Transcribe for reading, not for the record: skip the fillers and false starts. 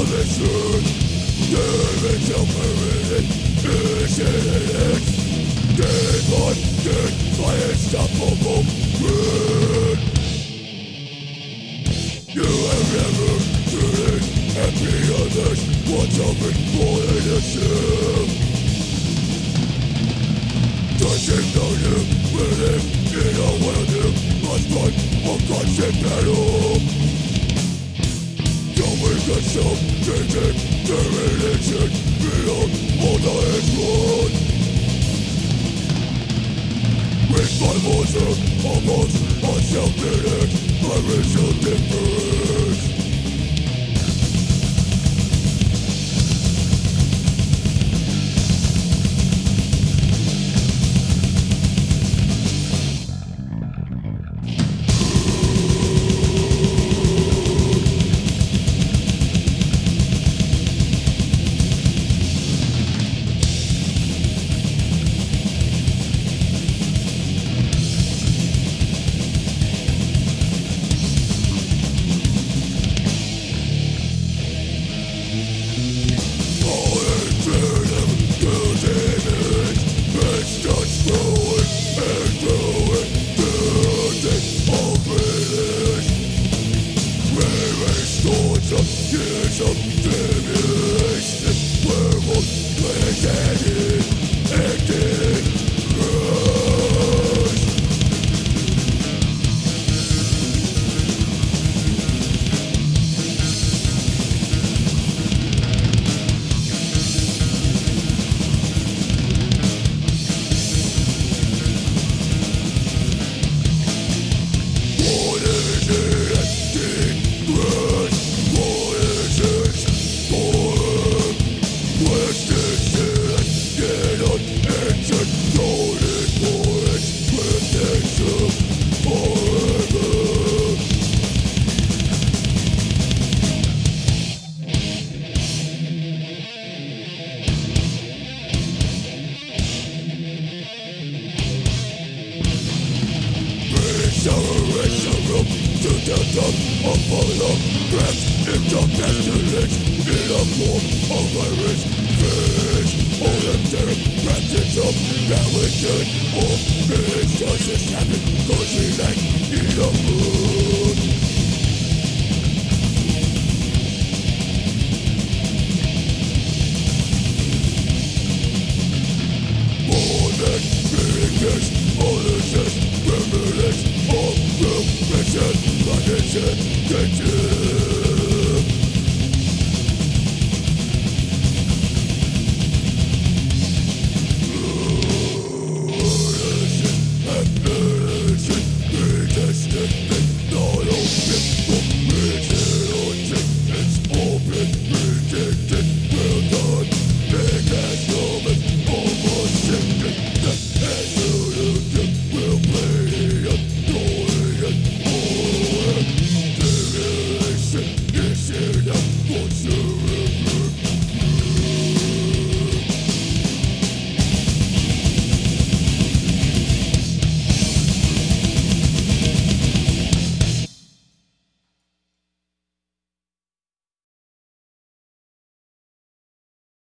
Demolition, damage of permanent incident. Dead on dead by unstoppable wind. You have never treated happy others once of it more innocent. Touching the him with him in a welding, must fight a constant battle. Showing yourself, changing their religion beyond all the road. With my voice, almost unself-critic, my racial difference. Years of damnation, werewolf, planted, acted, crush. What is it? Crush. To the top of follow cracks into pestilence in a form of virus fish. All of their practice of religion or injustice happen cause we like in a mood.